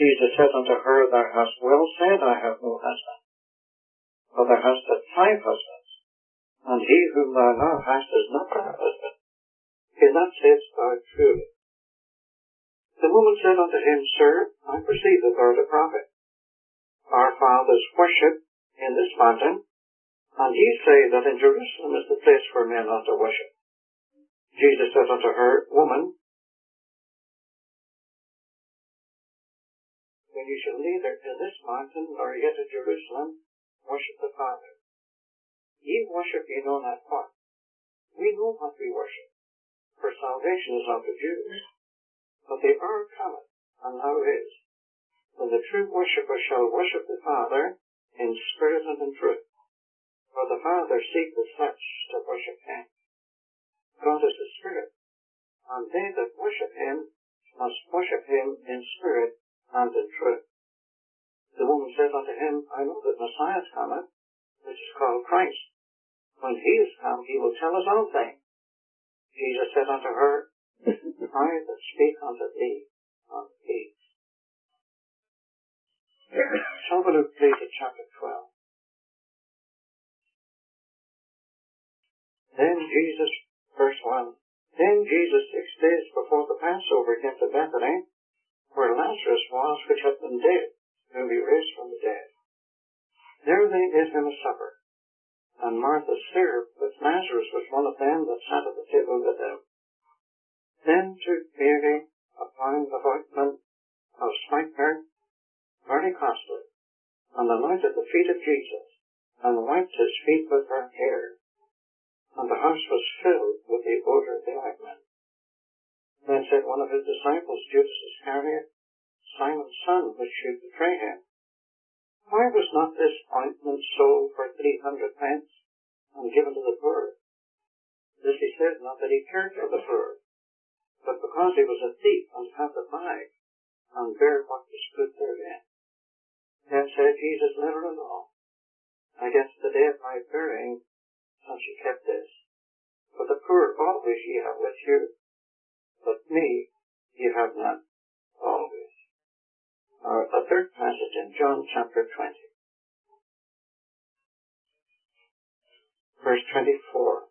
Jesus said unto her, Thou hast well said, I have no husband. For thou hast had 5 husbands, and he whom thou now hast is not thy husband. In that saidst thou truly. The woman said unto him, Sir, I perceive that thou art a prophet. Our fathers worship in this mountain, and ye say that in Jerusalem is the place where men ought to worship. Jesus said unto her, Woman, when ye shall neither in this mountain nor yet in Jerusalem worship the Father. Ye worship ye know not what. We know what we worship, for salvation is of the Jews. But the hour cometh, and now is, when the true worshipper shall worship the Father in spirit and in truth. For the Father seeketh such to worship him. God is the Spirit, and they that worship him must worship him in spirit and in truth. The woman said unto him, I know that Messiah cometh, which is called Christ. When he is come, he will tell us all things. Jesus said unto her, I that speak unto thee are peace. Shall we look please at chapter 12. Then Jesus, verse 1, Then Jesus 6 days before the Passover came to Bethany, where Lazarus was, which had been dead, whom he raised from the dead. There they ate him a supper, and Martha served, but Lazarus was one of them that sat at the table with them. Then took Mary a pound of ointment of spikenard, very costly, and anointed the feet of Jesus, and wiped his feet with her hair. And the house was filled with the odor of the ointment. Then said one of his disciples, Judas Iscariot, Simon's son, which should betray him, Why was not this ointment sold for 300 pence, and given to the poor? This he said, not that he cared for the poor, but because he was a thief, and had the bag, and bare what was good therein. Then said Jesus, Let her alone. Against the day of my burying, and she kept this. For the poor always ye have with you, but me ye have not always. A third passage in John chapter 20. Verse 24.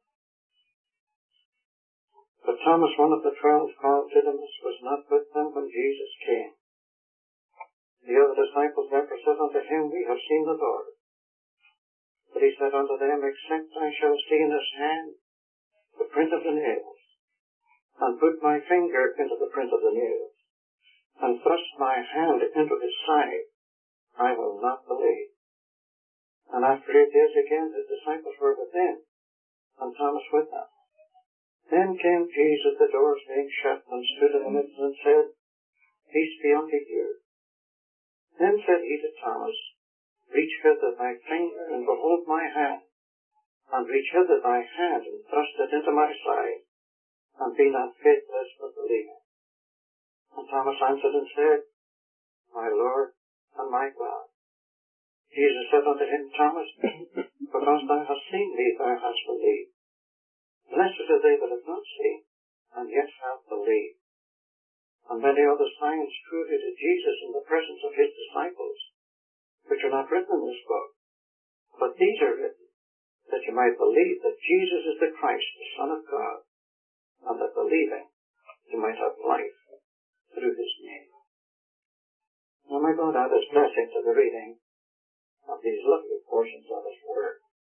But Thomas, one of the 12, called Didymus, was not with them when Jesus came. The other disciples therefore said unto him, We have seen the Lord. But he said unto them, Except I shall see in his hand the print of the nails, and put my finger into the print of the nails, and thrust my hand into his side, I will not believe. And after 8 days again his disciples were within, and Thomas with them. Then came Jesus, the doors being shut, and stood in the midst, and said, Peace be unto you. Then said he to Thomas, Reach hither thy finger, and behold my hand, and reach hither thy hand, and thrust it into my side, and be not faithless, but believing. And Thomas answered and said, My Lord and my God. Jesus said unto him, Thomas, because thou hast seen me, thou hast believed. Blessed are they that have not seen, and yet have believed. And many other signs truly did Jesus in the presence of his disciples, which are not written in this book. But these are written, that you might believe that Jesus is the Christ, the Son of God, and that believing you might have life through his name. Now may God add his blessing to the reading of these lovely portions of his word.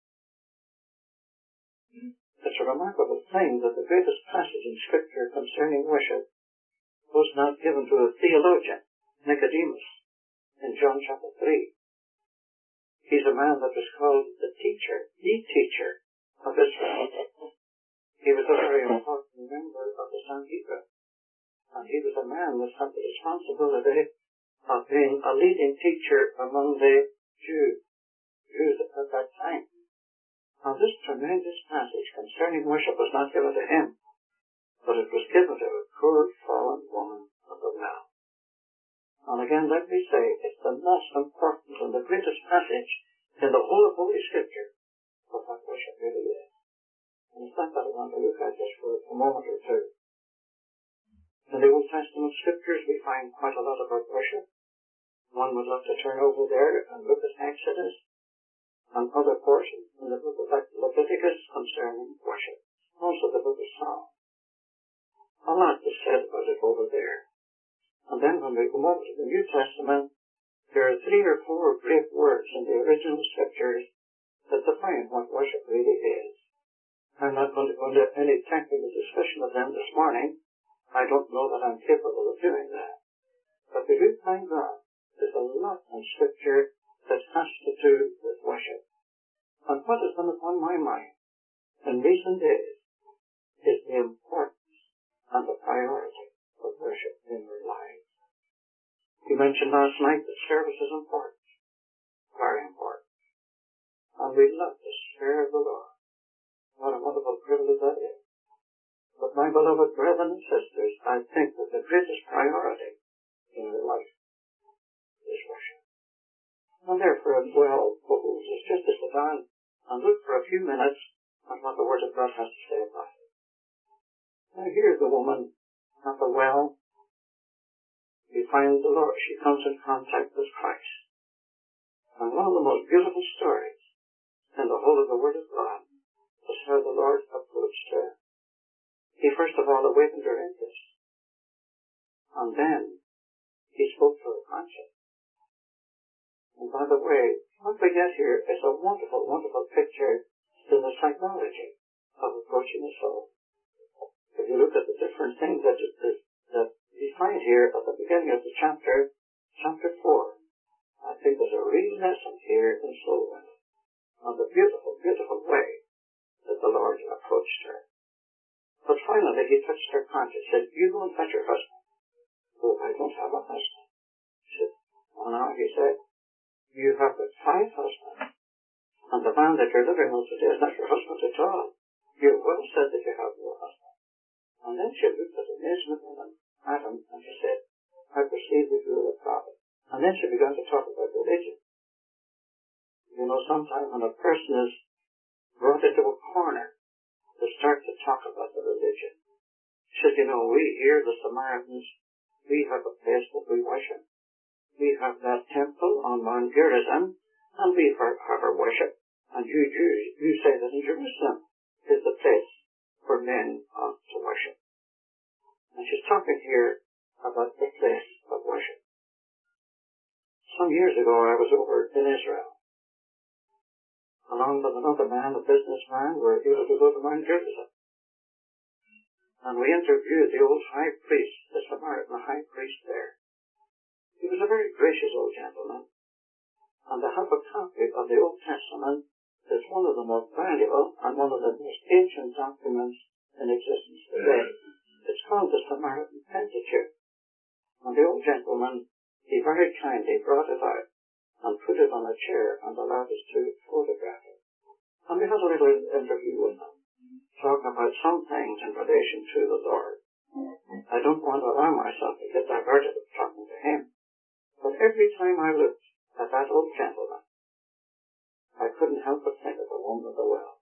It's a remarkable thing that the greatest passage in Scripture concerning worship was not given to a theologian, Nicodemus, in John chapter 3. He's a man that was called the teacher of Israel. He was a very important member of the Sanhedrin, and he was a man that had the responsibility of being a leading teacher among the Jews at that time. Now this tremendous passage concerning worship was not given to him, but it was given to a poor fallen woman of the well. And again, let me say, it's the most important and the greatest passage in the whole of Holy Scripture of what worship really is. And it's that I want to look at just for a moment or two. In the Old Testament Scriptures, we find quite a lot about worship. One would love to turn over there and look at Exodus and other portions in the book of Leviticus concerning worship. Also the book of Psalms. A lot is said about it over there. And then when we come over to the New Testament, there are 3 or 4 great words in the original scriptures that define what worship really is. I'm not going to go into any technical discussion of them this morning. I don't know that I'm capable of doing that. But we do find God. There's a lot in Scripture that has to do with worship. And what has been upon my mind in recent days is the importance and the priority of worship in our lives. We mentioned last night that service is important, very important. And we love to serve the Lord. What a wonderful privilege that is. But my beloved brethren and sisters, I think that the greatest priority in our life is worship. And therefore it well behooves us just to sit down and look for a few minutes at what the Word of God has to say about it. Now here's the woman at the well. We find the Lord. She comes in contact with Christ. And one of the most beautiful stories in the whole of the Word of God is how the Lord approached her. He first of all awakened her interest. And then he spoke to her conscience. And by the way, what we get here is a wonderful, wonderful picture in the psychology of approaching the soul. If you look at the different things that we find here at the beginning of the chapter 4, I think there's a real lesson here in soul winning, and the beautiful, beautiful way that the Lord approached her. But finally, he touched her conscience, said, "You go and fetch your husband." "Oh, I don't have a husband." She said, "Oh, no," he said, "you have got 5 husbands, and the man that you're living with today is not your husband at all. You're well said that you have no husband." And then she looked at amazement at him, and she said, "I perceive that you are a prophet." And then she began to talk about religion. You know, sometimes when a person is brought into a corner, they start to talk about the religion. She said, "You know, we here, the Samaritans, we have a place that we worship. We have that temple on Mount Gerizim, and we have our worship. And you Jews, you say that in Jerusalem is the place where men ought to worship." And she's talking here about the place of worship. Some years ago, I was over in Israel. Along with another man, a businessman, we were able to go to Mount Gerizim. And we interviewed the old high priest, the Samaritan high priest there. He was a very gracious old gentleman. And to have a copy of the Old Testament is one of the most valuable and one of the most ancient documents in existence today. It's called the Samaritan Pentateuch. And the old gentleman, he very kindly brought it out and put it on a chair and allowed us to photograph it. And we had a little interview with him, talking about some things in relation to the Lord. I don't want to allow myself to get diverted of talking to him. But every time I looked at that old gentleman, I couldn't help but think of the woman of the well.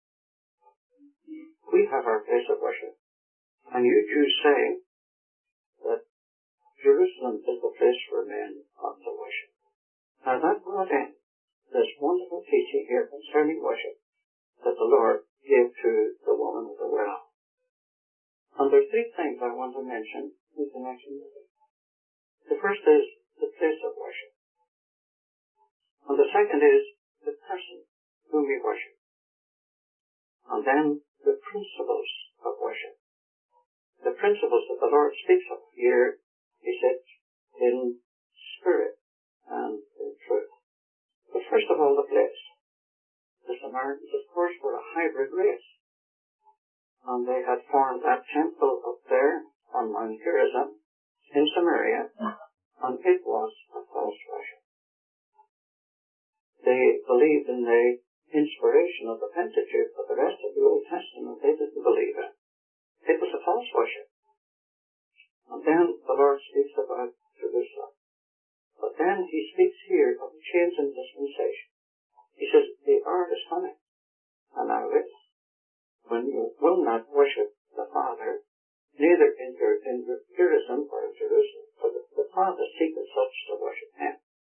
We have our place of worship. And you Jews say that Jerusalem is the place where men ought to worship. Now that brought in this wonderful teaching here concerning worship that the Lord gave to the woman of the well. And there are 3 things I want to mention in connection with it. The first is the place of worship. And the second is the person whom we worship. And then the principles of worship. The principles that the Lord speaks of here, he said, in spirit and in truth. But first of all, the place. The Samaritans, of course, were a hybrid race. And they had formed that temple up there on Mount Gerizim in Samaria, and it was a false worship. They believed in the inspiration of the Pentateuch, but the rest of the Old Testament they didn't believe in. It was a false worship. And then the Lord speaks about Jerusalem. But then he speaks here of a change in dispensation. He says, "The hour is coming, and now is, when you will not worship the Father, neither in Gerizim or in Jerusalem, for the Father seeketh such to worship him."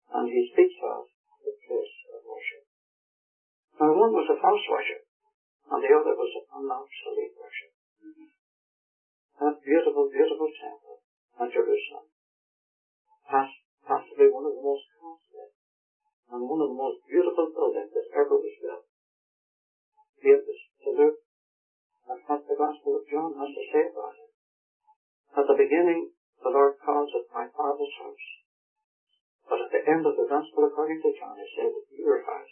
and he speaks of the place of worship. Now one was a false worship, and the other was an obsolete worship. That beautiful, beautiful temple at Jerusalem, possibly one of the most costly and one of the most beautiful buildings that ever was built. Yet to look at what the Gospel of John has to say about it. At the beginning, the Lord calls it my Father's house. But at the end of the Gospel according to John, he said, your house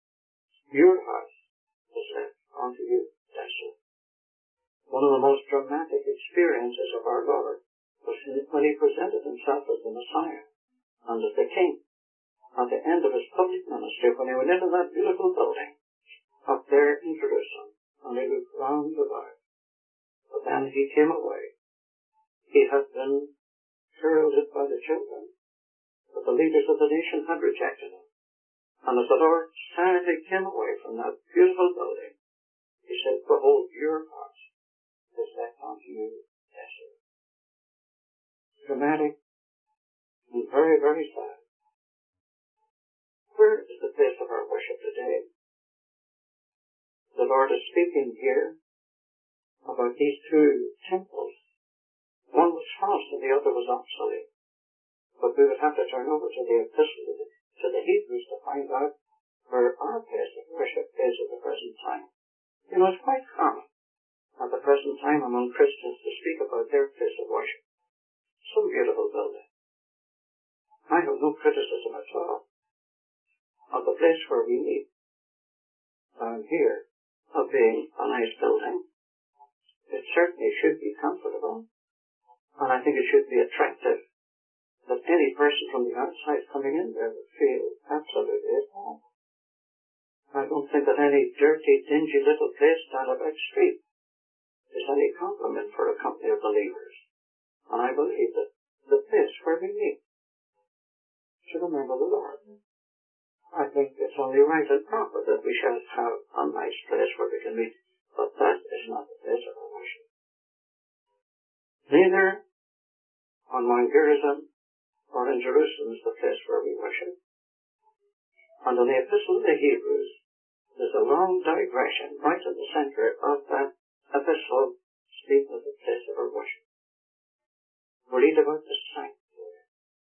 is left unto you desolate. One of the most dramatic experiences of our Lord was when he presented himself as the Messiah and as the King. At the end of his public ministry, when he went into that beautiful building up there in Jerusalem, and he looked round about, but then he came away. He had been heralded by the children, but the leaders of the nation had rejected him. And as the Lord sadly came away from that beautiful building, he said, behold, your house is left unto you desolate. Dramatic and very, very sad. Where is the place of our worship today? The Lord is speaking here about these two temples. One was false and the other was obsolete. But we would have to turn over to the epistle to the Hebrews to find out where our place of worship is at the present time. You know, it's quite common at the present time among Christians to speak about their place of worship. Some beautiful building. I have no criticism at all of the place where we meet down here of being a nice building. It certainly should be comfortable, and I think it should be attractive that any person from the outside coming in there would feel absolutely at home. I don't think that any dirty, dingy little place down a back street is any compliment for a company of believers. And I believe that the place where we meet should remember the Lord. I think it's only right and proper that we shall have a nice place where we can meet, but that is not the place of our worship. Neither on Mount Gerizim or in Jerusalem is the place where we worship. And in the Epistle of the Hebrews, there's a long digression right in the center of that epistle speaking of the place of our worship. We read about the sanctuary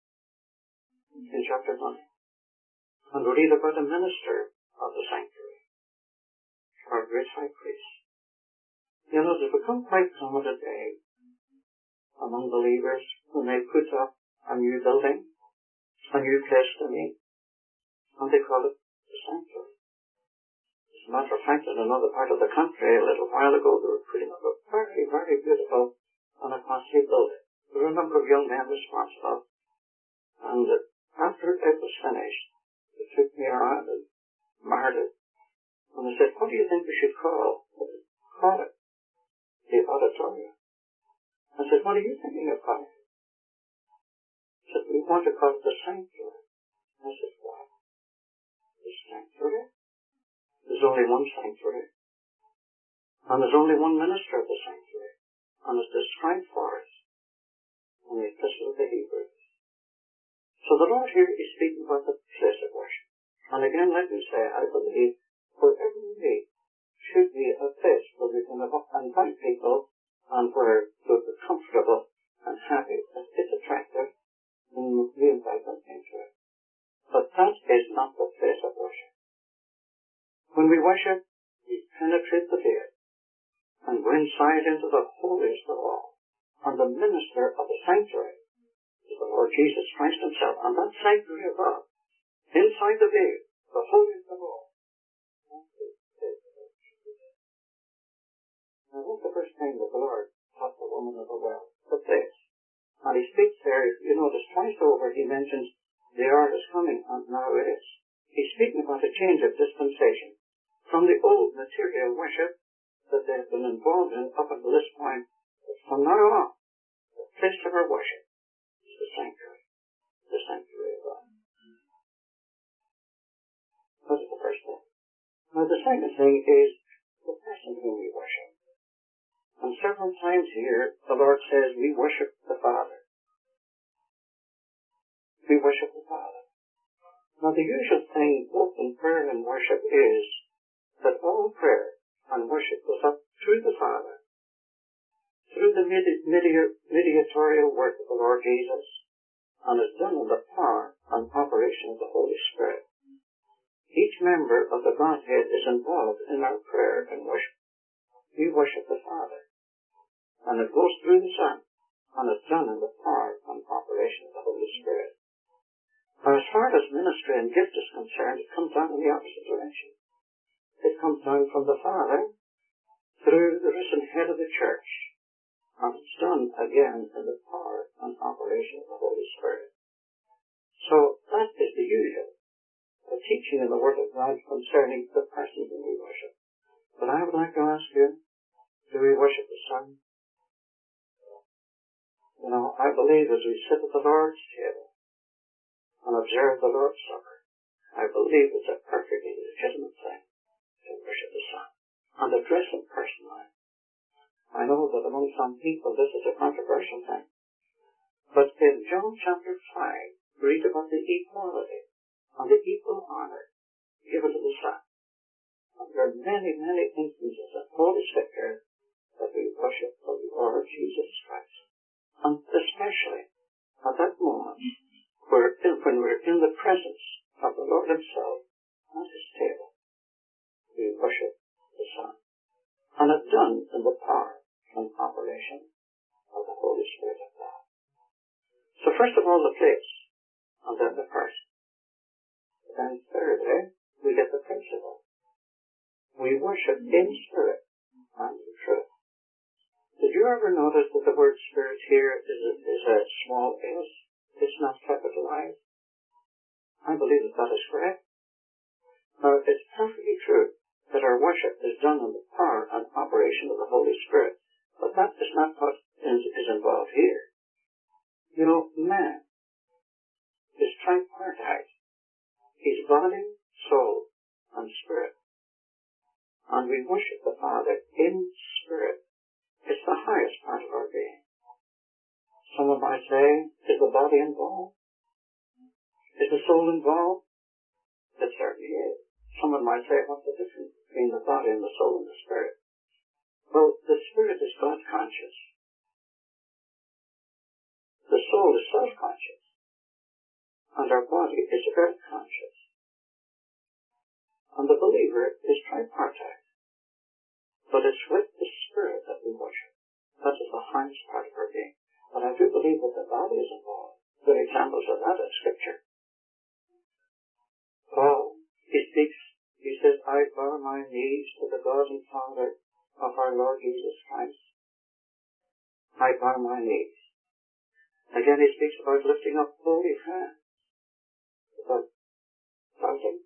in chapter 9. And we read about a minister of the sanctuary, our great high priest. You know, it's become quite common today among believers when they put up a new building, a new place to meet, and they call it the sanctuary. As a matter of fact, in another part of the country a little while ago, they were putting up a very, very beautiful and a costly building. There were a number of young men responsible, and after it was finished, they took me around and marred it, and they said, what do you think we should call it? The auditorium. I said, what are you thinking of calling it? He said, we want to call it the sanctuary. I said, why? The sanctuary? There's only one sanctuary. And there's only one minister of the sanctuary. And it's described for us in the Epistle of the Hebrews. So the Lord here is speaking about the place of worship. And again, let me say, I believe wherever we meet should be a place where we can invite people and where they'll be comfortable and happy. It's attractive, and we invite them into it. But that is not the place of worship. When we worship, we penetrate the veil and go inside into the holiest of all. And the minister of the sanctuary is the Lord Jesus Christ himself. And that sanctuary above, inside the veil, the holiest of all. Now that's the first thing that the Lord taught the woman of the well, the place. And he speaks there, you notice twice over he mentions the hour is coming, and now it is. He's speaking about a change of dispensation from the old material worship that they have been involved in up until this point. But from now on, the place of our worship is the sanctuary of God. That is the first thing. Now the second thing is the person whom we worship. And several times here, the Lord says we worship the Father. We worship the Father. Now the usual thing both in prayer and worship is that all prayer and worship goes up through the Father, through the mediatorial work of the Lord Jesus, and is done in the power and operation of the Holy Spirit. Each member of the Godhead is involved in our prayer and worship. We worship the Father, and it goes through the Son, and is done in the power and operation of the Holy Spirit. Now, as far as ministry and gift is concerned, it comes down in the opposite direction. It comes down from the Father through the risen head of the church, and it's done again in the power and operation of the Holy Spirit. So that is the usual teaching in the Word of God concerning the person whom we worship. But I would like to ask you, do we worship the Son? You know, I believe as we sit at the Lord's table and observe the Lord's Supper, I believe it's a perfectly legitimate thing to worship the Son and address Him personally. I know that among some people this is a controversial thing, but in John chapter 5, read about the equality and the equal honor given to the Son. And there are many, many instances in Holy Scripture that we worship the Lord Jesus Christ. And especially at that moment when we're in the presence of the Lord Himself at His table, we worship the Son. And it's done in the power and operation of the Holy Spirit of God. So first of all the place, and then the person. Then thirdly, we get the principle. We worship in spirit and in truth. Did you ever notice that the word spirit here is a small s? It's not capitalized. I believe that is correct. Now, it's perfectly true that our worship is done in the power and operation of the Holy Spirit, but that is not what is involved here. You know, man is tripartite. He's body, soul, and spirit. And we worship the Father in spirit. It's the highest part of our being. Someone might say, is the body involved? Is the soul involved? It certainly is. Someone might say, what's the difference between the body and the soul and the spirit? Well, the spirit is God-conscious. The soul is self-conscious. And our body is earth-conscious. And the believer is tripartite. But it's with the spirit that we worship. That is the highest part of our being. But I do believe that the body is involved. There are examples of that in Scripture. Paul, he says, I bow my knees to the God and Father of our Lord Jesus Christ. I bow my knees. Again, he speaks about lifting up holy hands. About bowing.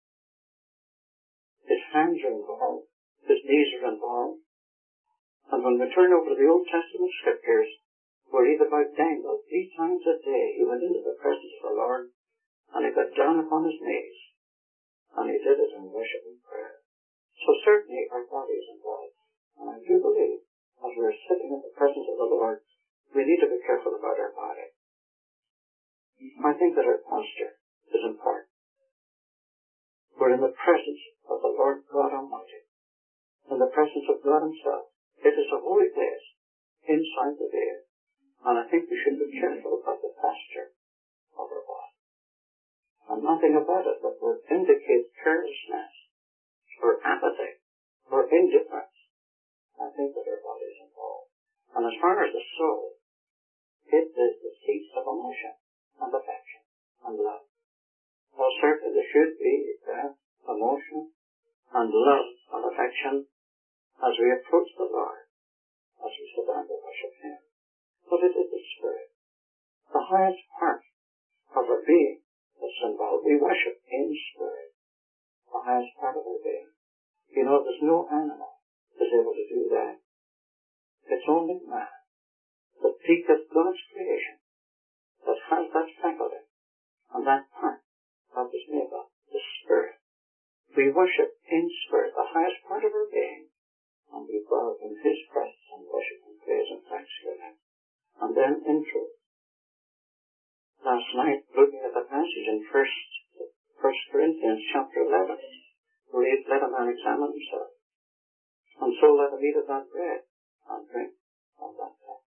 His hands are involved. His knees are involved. And when we turn over to the Old Testament Scriptures, we read about Daniel 3 times a day. He went into the presence of the Lord, and he got down upon his knees, and he did it in worship and prayer. So certainly our body is involved. And I do believe, as we're sitting in the presence of the Lord, we need to be careful about our body. I think that our posture is important. We're in the presence of the Lord God Almighty, in the presence of God Himself. It is a holy place inside the veil, and I think we should be careful about the posture of our body. And nothing about it that would indicate carelessness or apathy or indifference. I think that our body is involved. And as far as the soul, it is the seat of emotion and affection and love. Well, certainly there should be emotion and love and affection as we approach the Lord, as we sit down to worship Him. But it is the Spirit, the highest part of our being that's involved. We worship in spirit, the highest part of our being. You know, there's no animal that's able to do that. It's only man, the peak of God's creation, that has that faculty and that part of His makeup, the Spirit. We worship in spirit, the highest part of our being, and we bow in His presence and worship and praise and thanksgiving. And then in truth. Last night, looking at the passage in 1 1 Corinthians chapter 11, read, let a man examine himself, and so let him eat of that bread and drink of that cup.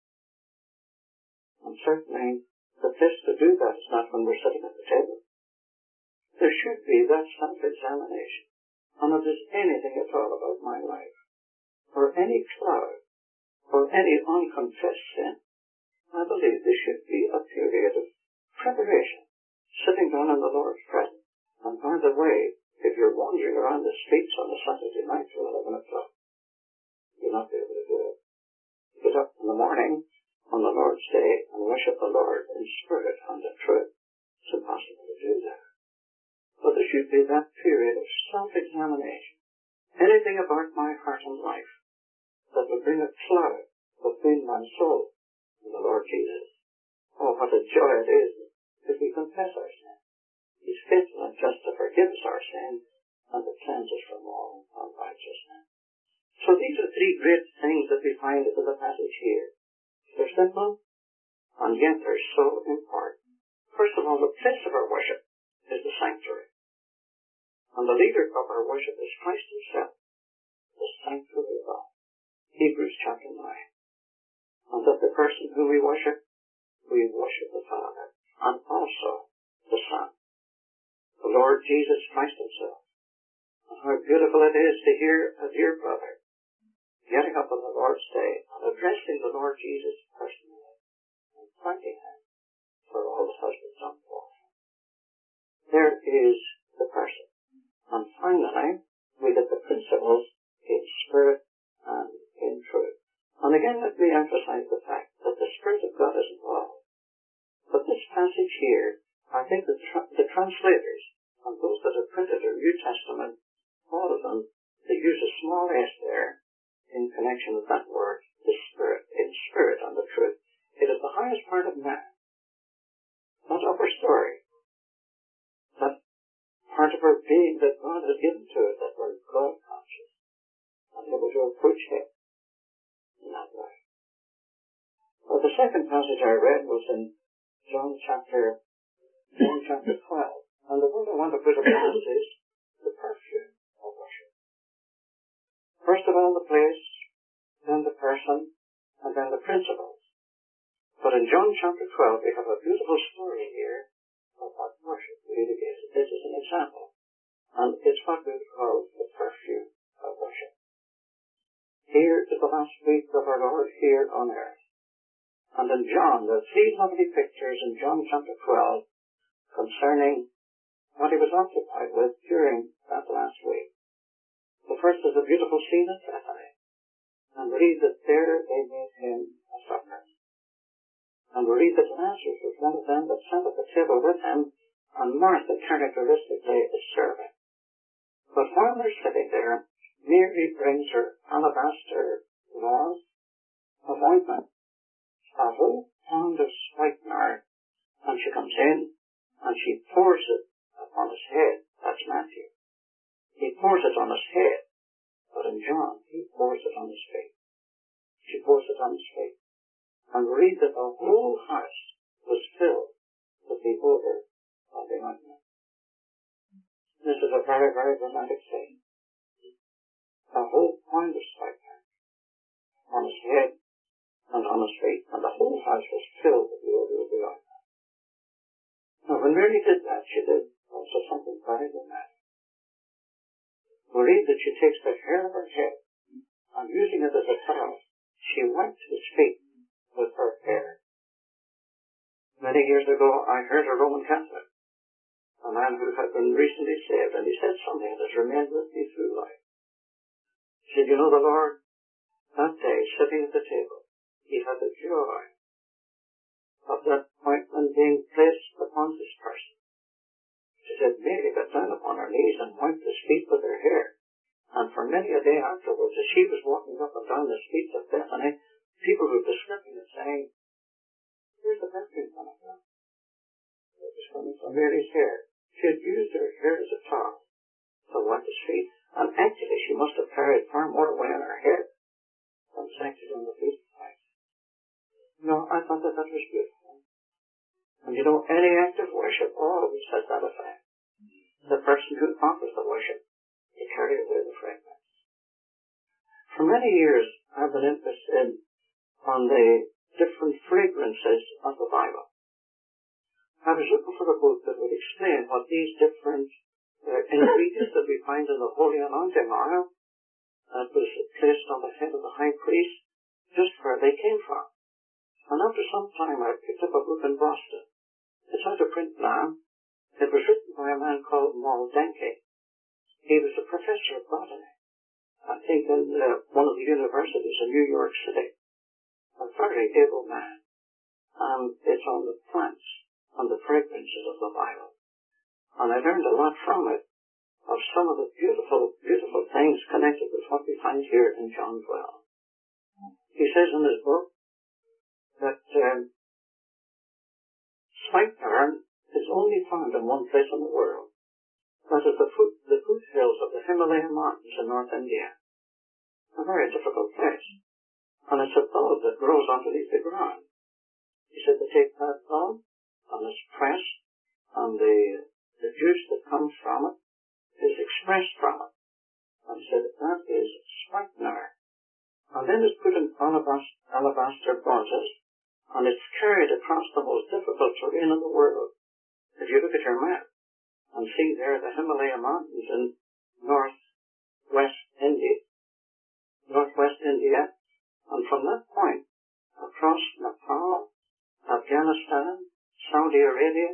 And certainly, the place to do that is not when we're sitting at the table. There should be that self-examination. And if there's anything at all about my life, or any cloud, or any unconfessed sin, I believe there should be a period of preparation, sitting down in the Lord's presence. And by the way, if you're wandering around the streets on a Saturday night till 11 o'clock, you'll not be able to do it. Get up in the morning on the Lord's Day and worship the Lord in spirit and in truth. It's impossible to do that. But there should be that period of self-examination. Anything about my heart and life that would bring a cloud between my soul and the Lord Jesus. Oh, what a joy it is if we confess our sin. He's faithful and just to forgive us our sin and to cleanse us from all unrighteousness. So these are three great things that we find in the passage here. They're simple, and yet they're so important. First of all, the place of our worship is the sanctuary. And the leader of our worship is Christ himself, the sanctuary of God. Hebrews chapter 9. And that the person whom we worship the Father, and also the Son, the Lord Jesus Christ himself. And how beautiful it is to hear a dear brother getting up on the Lord's Day and addressing the Lord Jesus personally and thanking him for all that has been done for him. There is the person. And finally, we get the principles in spirit and in truth. And again, let me emphasize the fact that the Spirit of God is involved. But this passage here, I think the translators and those that have printed the New Testament, all of them, they use a small s there in connection with that word, the Spirit, in spirit and the truth. It is the highest part of man. That upper story, that part of our being that God has given to us, that we're God conscious, and able to approach Him in that way. Well, the second passage I read was in John chapter 12. And the word I want to put upon this is the perfume of worship. First of all, the place, then the person, and then the principles. But in John chapter 12, we have a beautiful story here of what worship really is. This is an example. And it's what we call the perfume of worship. Here is the last week of our Lord here on earth. And in John, there are three lovely pictures in John chapter 12 concerning what he was occupied with during that last week. The first is a beautiful scene at Bethany. And we read that there they made him a supper. And we read that Lazarus was one of them that sat at the table with him, and Martha characteristically is serving. But while they're sitting there, Mary brings her alabaster vase of ointment, a whole pound of spikenard, and she comes in and she pours it upon his head. That's Matthew. He pours it on his head, but in John, he pours it on his feet. She pours it on his feet. And read that the whole house was filled with the odor of the ointment. This is a very, very dramatic scene. A whole pound of spikenard on his head and on his feet, and the whole house was filled with the odor of the ointment. Now, when Mary did that, she did also something very dramatic. We read that she takes the hair of her head, and using it as a towel, she wiped his feet with her hair. Many years ago, I heard a Roman Catholic, a man who had been recently saved, and he said something that has remained with me through life. He said, you know, the Lord, that day, sitting at the table, he had the joy of that ointment being placed upon his person. She said, Mary got down upon her knees and wiped his feet with her hair. And for many a day afterwards, as she was walking up and down the streets of Bethany, people would be sniffing and saying, where's the perfume coming from? It was coming from Mary's hair. She had used her hair as a towel to wipe his feet. And actually, she must have carried far more away on her head than actually on the feet of Christ. No, I thought that was beautiful. And you know, any act of worship always has that effect. the person who offers the worship to carry away the fragrance. For many years, I've been interested on the different fragrances of the Bible. I was looking for a book that would explain what these different ingredients that we find in the holy anointing oil that was placed on the head of the high priest, just where they came from. And after some time, I picked up a book in Boston. It's out of print now. It was written by a man called Moldenke. He was a professor of botany, I think in one of the universities in New York City. A very able man. And it's on the plants, on the fragrances of the Bible. And I learned a lot from it, of some of the beautiful, beautiful things connected with what we find here in John 12. He says in his book that spikenard is only found in one place in the world. That is the foothills of the Himalayan mountains in North India. A very difficult place. And it's a bulb that grows underneath the ground. He said they take that bulb and it's pressed, and the juice that comes from it is expressed from it. And he said that is spikenard. And then it's put in alabaster vases, and it's carried across the most difficult terrain in the world. If you look at your map and see there the Himalaya mountains in northwest India, and from that point across Nepal, Afghanistan, Saudi Arabia,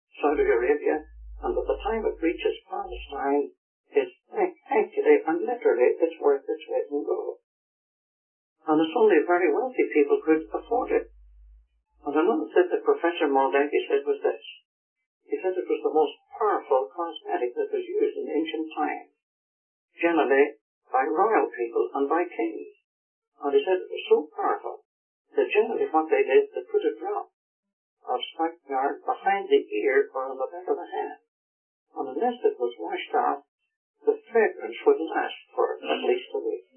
and by the time it reaches Palestine, it's actually and literally it's worth its weight in gold. And it's only very wealthy people could afford it. And another thing that Professor Moldenke said was this. He said it was the most powerful cosmetic that was used in ancient times, generally by royal people and by kings. And he said it was so powerful that generally what they did, they put a drop of spikenard behind the ear or on the back of the hand. And unless it was washed off, the fragrance would last for at least a week.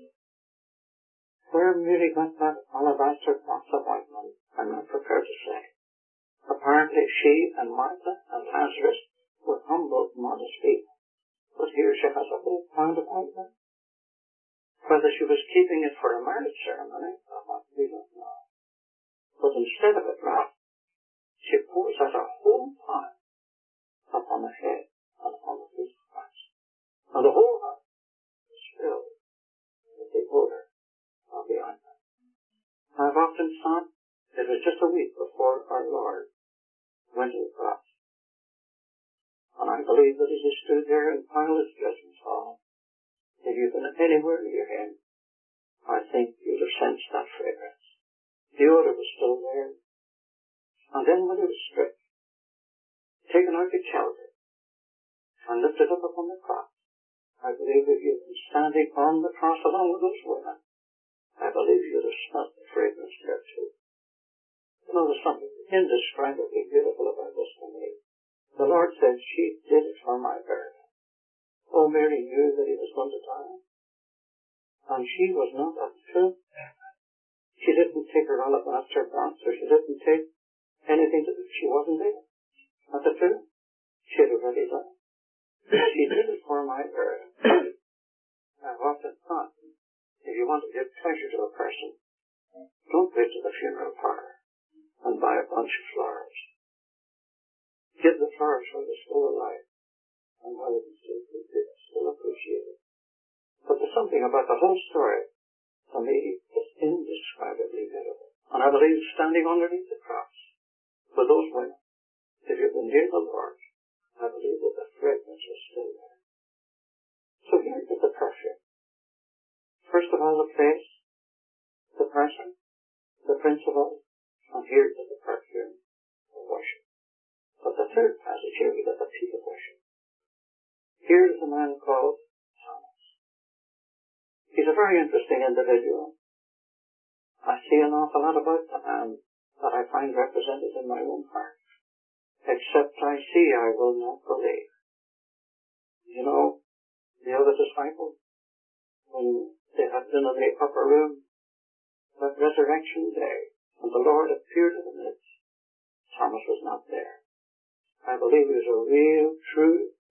Where Mary got that alabaster box of ointment, I'm not prepared to say. Apparently she and Martha and Lazarus were humble, modest people. But here she has a whole pound of ointment. Whether she was keeping it for a marriage ceremony, we don't know. But instead of it wrapped, she pours out a whole pound upon the head and upon the feet of Christ. And the whole house is filled with the odor of the ointment. I've often thought it was just a week before our Lord went to the cross. And I believe that as he stood there in Pilate's judgment hall, if you've been anywhere near him, I think you'd have sensed that fragrance. The odor was still there. And then when he was stripped, taken out to Calvary, and lifted up upon the cross, I believe if you'd been standing on the cross along with those women, I believe you'd have smelt the fragrance there too. You know, there's something indescribably beautiful about this to me. The Lord said, she did it for my burial. Oh, Mary knew that he was going to die. And she was not a fool. She didn't take her alabaster box, or she didn't take anything to do. She wasn't there. Not a fool. She had already died. She did it for my burial. I've often thought, if you want to give pleasure to a person, don't go to the funeral parlor and buy a bunch of flowers. Give the flowers while they're still alive, and while they can still appreciate it. But there's something about the whole story, to me, that's indescribably beautiful. And I believe standing underneath the cross with those women, if you've been near the Lord, I believe that the fragrance is still there. So here is the perfume. First of all, the place, the person, the principle, and here is the perfume of worship. But the third passage here, we got the feet of worship. Here is a man called Thomas. He's a very interesting individual. I see an awful lot about the man that I find represented in my own heart. Except I see, I will not believe. You know, the other disciples, when they had been in the upper room, that resurrection day, when the Lord appeared in the midst, Thomas was not there. I believe he was a real, true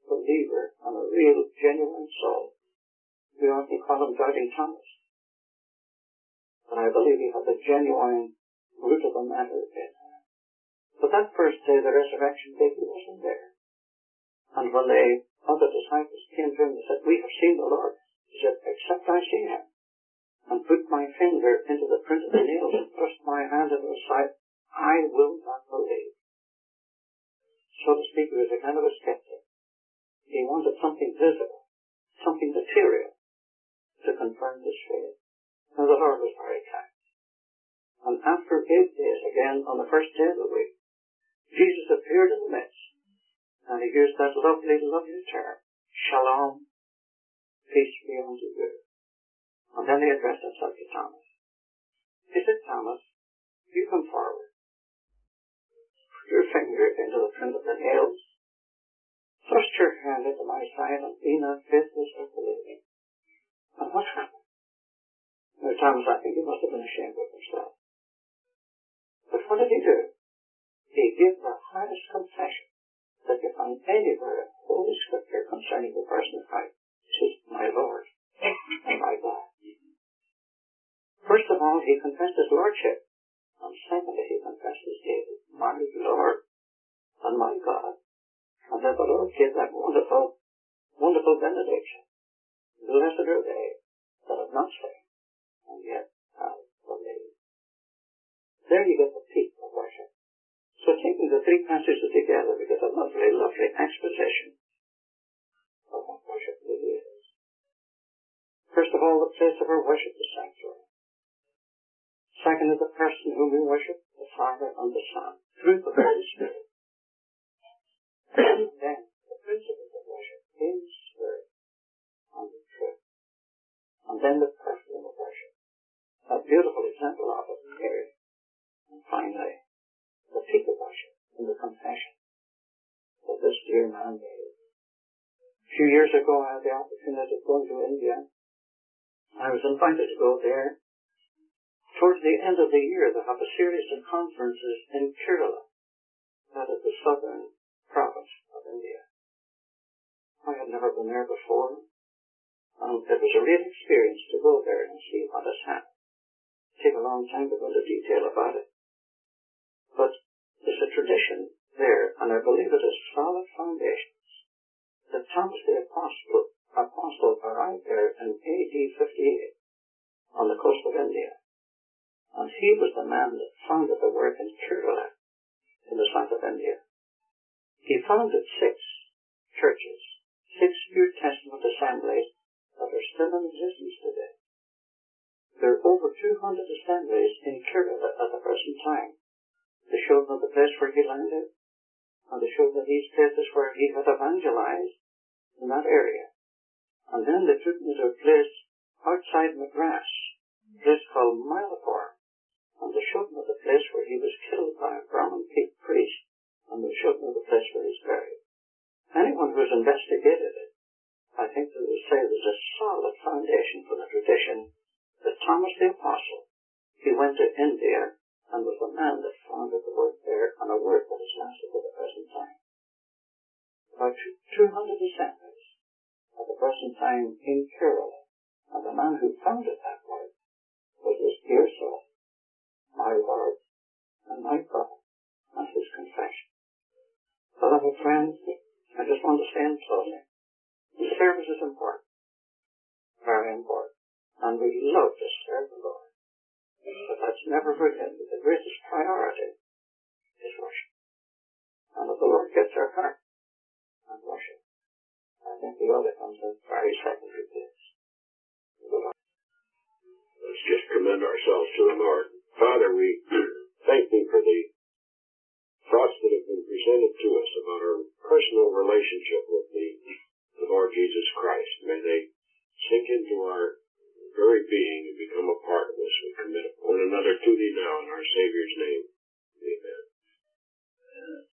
believer and a real, genuine soul. We often call him Doubting Thomas. But I believe he had the genuine root of the matter in him. But that first day, the resurrection day, he wasn't there. And when the other disciples came to him and said, "We have seen the Lord," he said, "Except I see him, and put my finger into the print of the nails and thrust my hand into his side, I will not believe." So to speak, he was a kind of a skeptic. He wanted something visible, something material, to confirm his faith. Now the Lord was very kind. And after 8 days, again, on the first day of the week, Jesus appeared in the midst, and he used that lovely, lovely term, "Shalom, peace be unto you." And then he addressed himself to Thomas. He said, "Thomas, you come forward. Put your finger into the print of the nails. Thrust your hand into my side and be not faithless but believing." And what happened? Now, Thomas, I think he must have been ashamed of himself. But what did he do? He gave the highest confession that you find anywhere in Holy Scripture concerning the person of Christ. He says, "My Lord and my God." First of all, he confessed his lordship. And secondly, he confessed his deity, "My Lord and my God." And then the Lord gave that wonderful, wonderful benediction. "Blessed are they that have not seen, and yet have believed." There you get the peak of worship. So taking the three passages together, we get a lovely, lovely exposition of what worship really is. First of all, the place of our worship is sanctuary. Second is the person whom we worship, the Father and the Son, through the Holy Spirit. And then the principles of worship in spirit and in truth. And then the perfume of worship. A beautiful example of it here. And finally, the peak of worship in the confession that this dear man made. A few years ago, I had the opportunity of going to India. I was invited to go there. Towards the end of the year, they have a series of conferences in Kerala, that is the southern province of India. I had never been there before, and it was a real experience to go there and see what has happened. It took a long time to go into detail about it. But there's a tradition there, and I believe it has solid foundations, that Thomas the Apostle arrived there in AD 58 on the coast of India. And he was the man that founded the work in Kerala, in the south of India. He founded 6 churches, 6 New Testament assemblies that are still in existence today. There are over 200 assemblies in Kerala at the present time. They showed them the place where he landed, and they showed them these places where he had evangelized in that area. And then they took me to a place outside Madras, a place called Mylapore, and they showed me the place where he was killed by a Brahmin priest, and they showed me the place where he's buried. Anyone who's investigated it, I think they will say there's a solid foundation for the tradition that Thomas the Apostle, he went to India and was the man that founded the work there, and a work that has lasted to the present time. About 200 assemblies at the present time in Kerala, and the man who founded that work was this dear soul, my Lord and my God, and his confession. Beloved friends, I just want to say in closing, the service is important, very important, and we love to serve the Lord. But let's never forget that the greatest priority is worship. And if the Lord gets our heart and worship, I think the other comes in very secondary place. Let's just commend ourselves to the Lord. Father, we thank Thee for the thoughts that have been presented to us about our personal relationship with the Lord Jesus Christ. May they sink into our very being and become a part of us. We commit one another to Thee now in our Savior's name. Amen.